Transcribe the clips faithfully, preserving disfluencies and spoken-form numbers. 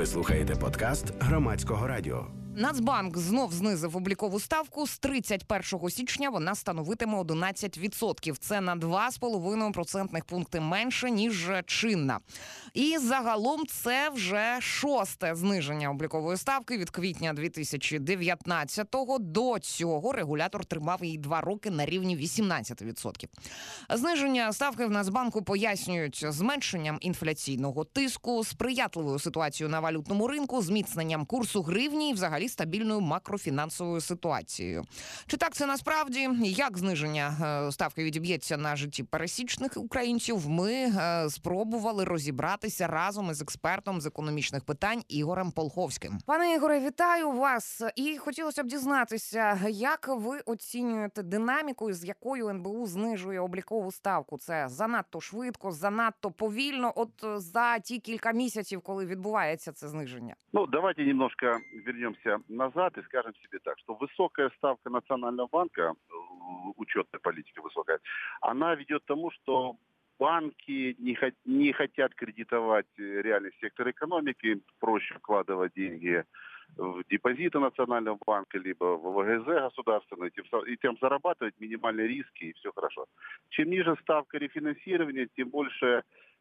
Ви слухаєте подкаст Громадського радіо. Нацбанк знов знизив облікову ставку. З тридцять першого січня вона становитиме одинадцять відсотків. Це на два з половиною процентних пункти менше, ніж чинна. І загалом це вже шосте зниження облікової ставки від квітня дві тисячі дев'ятнадцятого. До цього регулятор тримав її два роки на рівні вісімнадцять відсотків. Зниження ставки в Нацбанку пояснюють зменшенням інфляційного тиску, сприятливою ситуацією на валютному ринку, зміцненням курсу гривні і взагалі стабільною макрофінансовою ситуацією. Чи так це насправді? Як зниження ставки відіб'ється на житті пересічних українців? Ми спробували розібратися разом із експертом з економічних питань Ігорем Полховським. Пане Ігоре, вітаю вас. І хотілося б дізнатися, як ви оцінюєте динаміку, з якою ен бе у знижує облікову ставку? Це занадто швидко, занадто повільно, от за ті кілька місяців, коли відбувається це зниження? Ну, давайте немножко вернемся назад и скажем себе так, что высокая ставка Национального банка, учетная политика высокая, она ведет к тому, что банки не, хот- не хотят кредитовать реальный сектор экономики, проще вкладывать деньги в депозиты Национального банка, либо в вэ гэ зэ государственные, и тем зарабатывать минимальные риски, и все хорошо. Чем ниже ставка рефинансирования, тем больше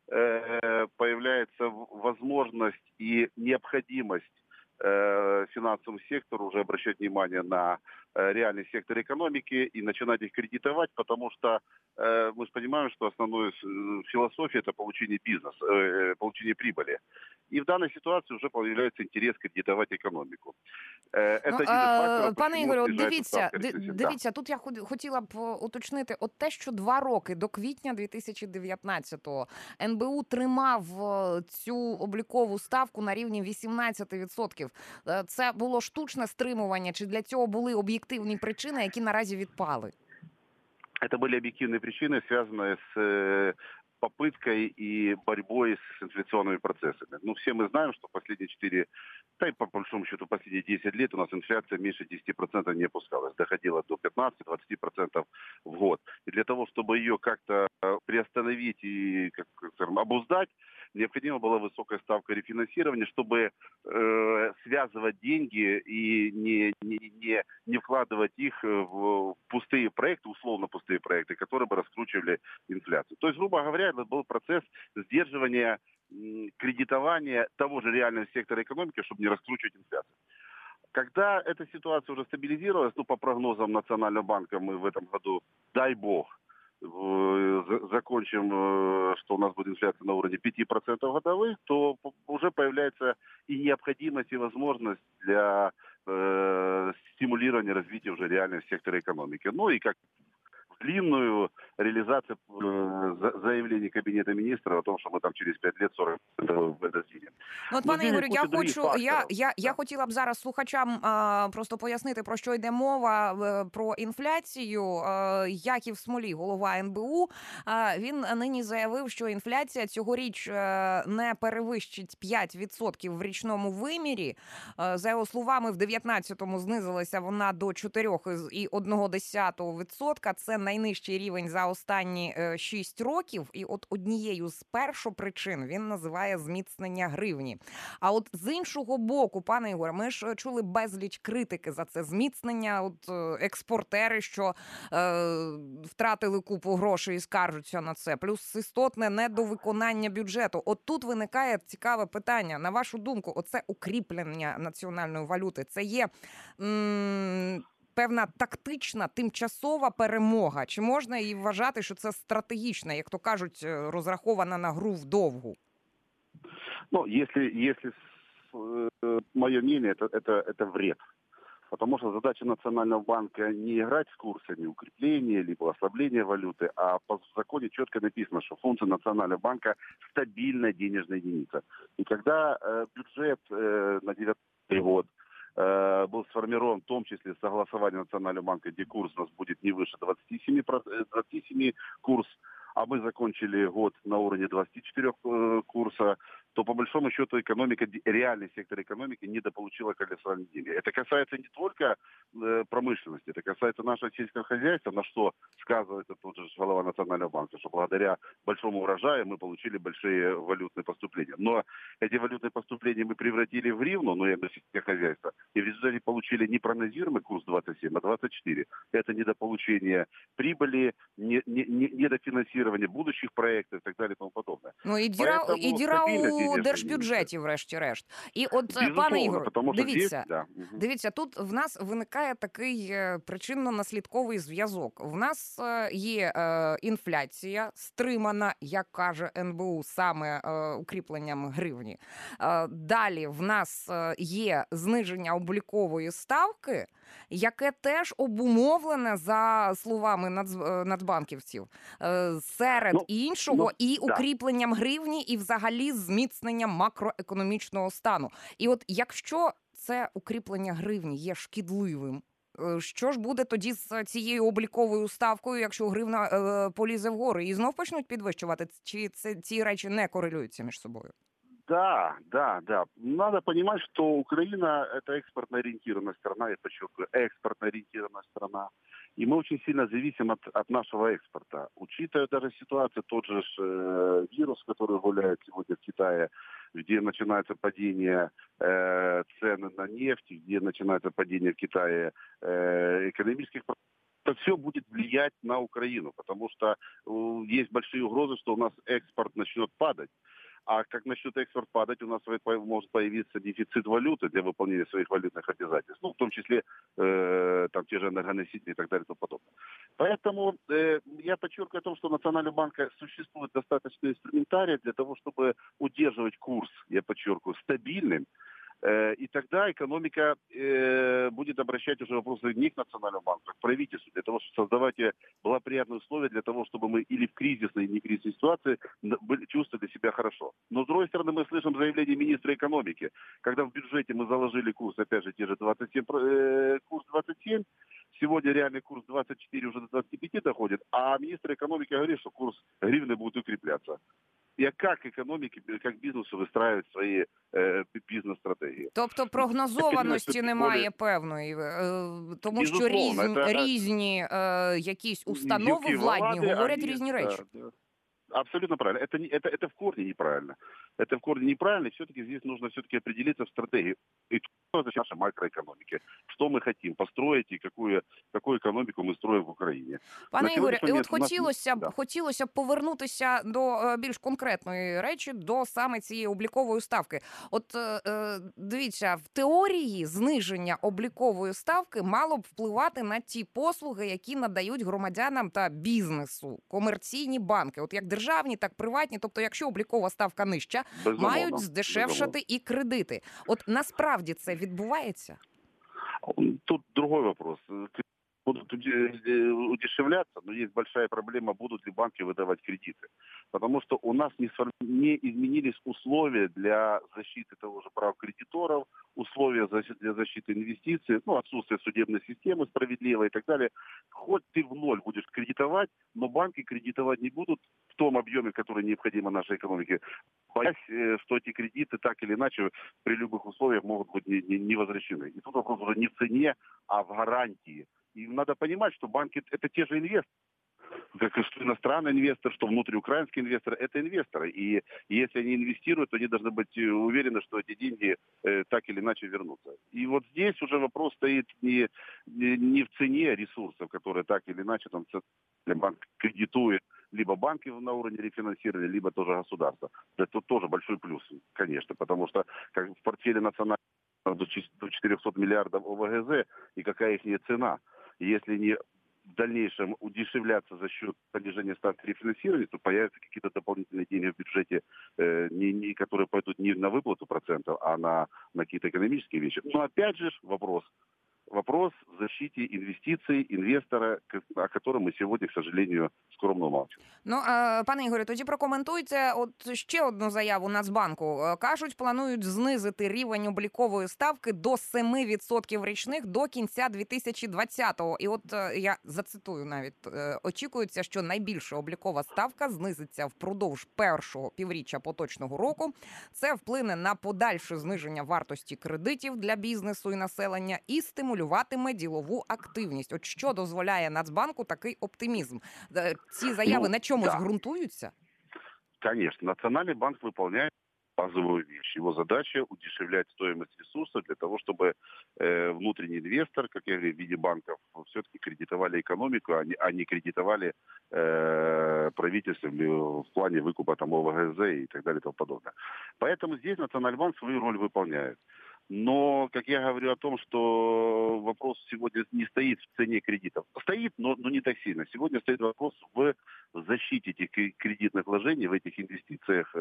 э, появляется возможность и необходимость финансовому сектору уже обращать внимание на реальный сектор экономики и начинать их кредитовать, потому что э, мы же понимаем, что основная философия – это получение бизнеса, э, получение прибыли. И в данной ситуации уже появляется интерес кредитовать економіку. Це ну, один із факторів, пане Ігорю, дивіться, дивіться, да. Тут я хотіла б уточнити, от те, що два роки до квітня дві тисячі дев'ятнадцятого ен бе у тримав цю облікову ставку на рівні вісімнадцять відсотків. Це було штучне стримування, чи для цього були об'єктивні причини, які наразі відпали? Это были объективные причины, связанные с попыткой и борьбой с инфляционными процессами. Ну, все мы знаем, что последние четыре, да и по большому счету последние десять лет у нас инфляция меньше десять процентов не опускалась, доходила до пятнадцать-двадцать процентов в год. И для того, чтобы ее как-то приостановить и, как скажем, обуздать, необходима была высокая ставка рефинансирования, чтобы э, связывать деньги и не, не, не, не вкладывать их в пустые проекты, условно пустые проекты, которые бы раскручивали инфляцию. То есть, грубо говоря, это был процесс сдерживания м, кредитования того же реального сектора экономики, чтобы не раскручивать инфляцию. Когда эта ситуация уже стабилизировалась, ну, по прогнозам Национального банка, мы в этом году, дай бог, закончим, что у нас будет инфляция на уровне пять процентов годовых, то уже появляется и необходимость, и возможность для э, стимулирования развития уже реального сектора экономики. Ну и как длинную реализацию э, заявлений Кабинета министров о том, что мы там через пять лет сорок процентов видим. Ну, от, пане Ігорю, я хочу, я, я, я хотіла б зараз слухачам а, просто пояснити, про що йде мова, а, про інфляцію. А, Яків Смолій, голова ен бе у, а, він нині заявив, що інфляція цьогоріч а, не перевищить п'ять відсотків в річному вимірі. А, за його словами, в дев'ятнадцятому знизилася вона до чотири цілих одна десята відсотка. Це найнижчий рівень за останні шість років. І от однією з першопричин він називає зміцнення гривні. А от з іншого боку, пане Ігоре, ми ж чули безліч критики за це зміцнення. От експортери, що е, втратили купу грошей і скаржуться на це. Плюс істотне недовиконання бюджету. От тут виникає цікаве питання. На вашу думку, оце укріплення національної валюти, це є м- певна тактична, тимчасова перемога? Чи можна її вважати, що це стратегічна, як то кажуть, розрахована на гру вдовгу? Ну, если, если э, мое мнение, это, это, это вред. Потому что задача Национального банка не играть с курсами укрепления либо ослабления валюты, а по законе четко написано, что функция Национального банка – стабильная денежная единица. И когда э, бюджет э, на девятнадцатый год э, был сформирован, в том числе с согласованием Национального банка, где курс у нас будет не выше двадцати семи, двадцати семи курс, а мы закончили год на уровне двадцати четырёх курса, то по большому счету экономика, реальный сектор экономики недополучила колоссальные деньги. Это касается не только э, промышленности, это касается нашего сельского хозяйства, на что сказывается тот же глава Национального банка, что благодаря большому урожаю мы получили большие валютные поступления. Но эти валютные поступления мы превратили в гривну, ну, я на сельское хозяйство, и в результате получили не прогнозируемый курс двадцать семь, а двадцать четыре. Это недополучение прибыли, не, не, не, недофинансирование будущих проектов и так далее и тому подобное. Ну і діра, Поэтому і діра у стабільність держбюджеті, врешті-решт. І от, безусловно, пане Ігор, потому що дивіться, здесь, да. Угу. дивіться, тут в нас виникає такий е, причинно-наслідковий зв'язок. В нас е, є е, інфляція, стримана, як каже ен бе у, саме е, укріпленням гривні. Е, далі в нас е, є зниження облікової ставки, яке теж обумовлене, за словами нац... нацбанківців, серед ну, іншого, ну, і да. укріпленням гривні, і взагалі зміцненням макроекономічного стану. І от якщо це укріплення гривні є шкідливим, що ж буде тоді з цією обліковою ставкою, якщо гривна е, полізе вгору? І знов почнуть підвищувати? Чи це, ці речі не корелюються між собою? Да, да, да. Надо понимать, что Украина – это экспортно ориентированная страна, я подчеркиваю, экспортно ориентированная страна. И мы очень сильно зависим от, от нашего экспорта. Учитывая даже ситуацию, тот же э, вирус, который гуляет сегодня в Китае, где начинается падение э, цен на нефть, где начинается падение в Китае э, экономических процессов, это все будет влиять на Украину, потому что э, есть большие угрозы, что у нас экспорт начнет падать. А как начнет экспорт падать, у нас может появиться дефицит валюты для выполнения своих валютных обязательств. Ну, в том числе э, там, те же энергоносители и так далее и тому подобное. Поэтому э, я подчеркиваю о том, что у Национального банка существует достаточно инструментария для того, чтобы удерживать курс, я подчеркиваю, стабильным. И тогда экономика э, будет обращать уже вопросы не к Национальному банку, а к правительству, для того, чтобы создавать благоприятные условия для того, чтобы мы или в кризисной, или не кризисной ситуации были, чувствовали себя хорошо. Но, с другой стороны, мы слышим заявление министра экономики, когда в бюджете мы заложили курс, опять же, те же двадцать семь, э, курс двадцать семь, сегодня реальный курс двадцать четыре уже до двадцати пяти доходит, а министр экономики говорит, что курс гривны будет укрепляться. І як економіки, як бізнесу вистраюють свої е, бізнес-стратегії. Тобто прогнозованості немає певної, е, тому Безусловно, що різні, це... різні е, якісь установи владні влади, говорять ані, різні речі. Да, да. Абсолютно правильно. Это, это, это в корне неправильно. Это в корне неправильно. И все-таки здесь нужно все-таки определиться в стратегии. И что значит наша макроэкономика? Что мы хотим построить и какую, какую економіку ми строїмо в Україні. Пане Ігорі, і от хотілося б, да. хотілося б повернутися до більш конкретної речі, до саме цієї облікової ставки. От дивіться, в теорії зниження облікової ставки мало б впливати на ті послуги, які надають громадянам та бізнесу, комерційні банки. От як державні, так приватні. Тобто, якщо облікова ставка нижча, безумовно, мають здешевшати безумовно. І кредити. От насправді це відбувається? Тут другой вопрос. Будут удешевляться, но есть большая проблема, будут ли банки выдавать кредиты. Потому что у нас не, не изменились условия для защиты того же прав кредиторов, условия для защиты инвестиций, ну, отсутствие судебной системы справедливой и так далее. Хоть ты в ноль будешь кредитовать, но банки кредитовать не будут в том объеме, который необходимо нашей экономике, боясь, что эти кредиты так или иначе при любых условиях могут быть не, не, не возвращены. И тут вопрос уже не в цене, а в гарантии. И надо понимать, что банки – это те же инвесторы. Как что иностранный инвестор, что внутриукраинский инвестор – это инвесторы. И если они инвестируют, то они должны быть уверены, что эти деньги э, так или иначе вернутся. И вот здесь уже вопрос стоит не, не, не в цене ресурсов, которые так или иначе там, банк кредитует, либо банки на уровне рефинансирования, либо тоже государство. Это тоже большой плюс, конечно, потому что как в портфеле национального до четырехсот миллиардов о вэ гэ зэ, и какая их цена. Если не в дальнейшем удешевляться за счет понижения ставки рефинансирования, то появятся какие-то дополнительные деньги в бюджете, э, не, не, которые пойдут не на выплату процентов, а на, на какие-то экономические вещи. Но опять же вопрос, вопрос в защите инвестиций инвестора, о котором мы сегодня, к сожалению, скромно мовчим. Ну, пане Ігорю, тоді прокоментуйте от ще одну заяву Нацбанку. Кажуть, планують знизити рівень облікової ставки до сім відсотків річних до кінця дві тисячі двадцятого. І от я зацитую навіть. Очікується, що найбільша облікова ставка знизиться впродовж першого півріччя поточного року. Це вплине на подальше зниження вартості кредитів для бізнесу і населення і стимулюватиме ділову активність. От що дозволяє Нацбанку такий оптимізм? Ці заяви ну, на чомусь да. ґрунтуються? Конечно. Национальный банк выполняет базовую вещь. Его задача удешевлять стоимость ресурсов для того, чтобы э, внутренний инвестор, как я говорю, в виде банков, все-таки кредитовали экономику, а не, а не кредитовали э, правительство в плане выкупа там ОВГЗ и так далее и тому подобное. Поэтому здесь Национальный банк свою роль выполняет. Но, как я говорю о том, что вопрос сегодня не стоит в цене кредитов. Стоит, но, но не так сильно. Сегодня стоит вопрос в защите этих кредитных вложений, в этих инвестициях.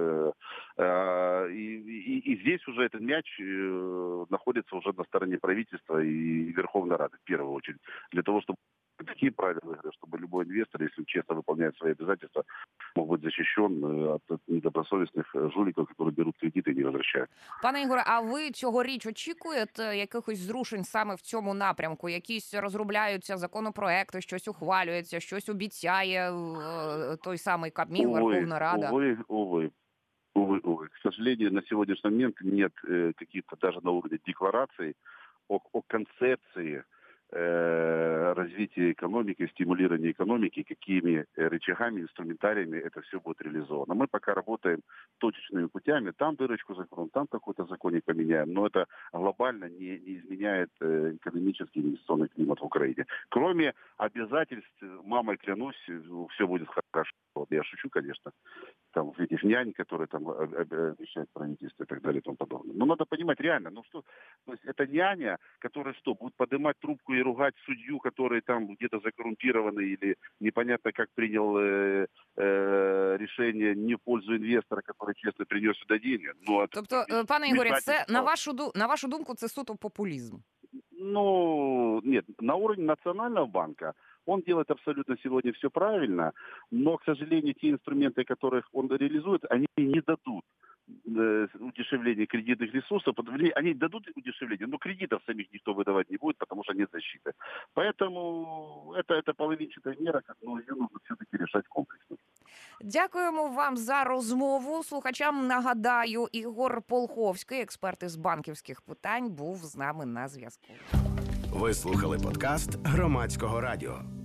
И, и, и здесь уже этот мяч находится уже на стороне правительства и Верховной Рады, в первую очередь. Для того, чтобы такие правила, чтобы любой инвестор, если он честно выполняет свои обязательства, мог быть защищен от недобросовестных жуликов, которые берут кредиты и не возвращают. Пане Ігоре, а ви цьогоріч очікуєте якихось зрушень саме в цьому напрямку? Якісь розробляються законопроекти, щось ухвалюється, щось обіцяє той самий Кабмін, Верховна Рада? Увы, увы. Увы, увы. К сожалению, на сегодняшний момент нет э, каких-то даже на уровне деклараций о, о концепции развития экономики, стимулирования экономики, какими рычагами, инструментариями это все будет реализовано. Мы пока работаем точечными путями, там дырочку закроем, там какой-то законник поменяем, но это глобально не, не изменяет экономический инвестиционный климат в Украине. Кроме обязательств, мамой клянусь, все будет хорошо. Я шучу, конечно, там этих нянь, которые там обещают правительство и так далее и тому подобное. Но надо понимать реально, ну что, то есть это няня, которая что, будет поднимать трубку и ругать судью, который там где-то закоррумпированный или непонятно как принял э, э, решение не в пользу инвестора, который честно принес сюда деньги. Ну, тобто, пане Ігорі, це на вашу, на вашу думку, це суто популізм? Ну, нет, на уровне Национального банка он делает абсолютно сегодня все правильно, но, к сожалению, те инструменты, которых он реализует, они не дадут э, удешевления кредитных ресурсов, они дадут удешевление, но кредитов самих никто выдавать не будет, потому что нет защиты. Поэтому это, это половинчатая мера, но ее нужно все-таки решать комплексно. Дякуємо вам за розмову. Слухачам нагадаю, Ігор Полховський, експерт із банківських питань, був з нами на зв'язку. Ви слухали подкаст Громадського радіо.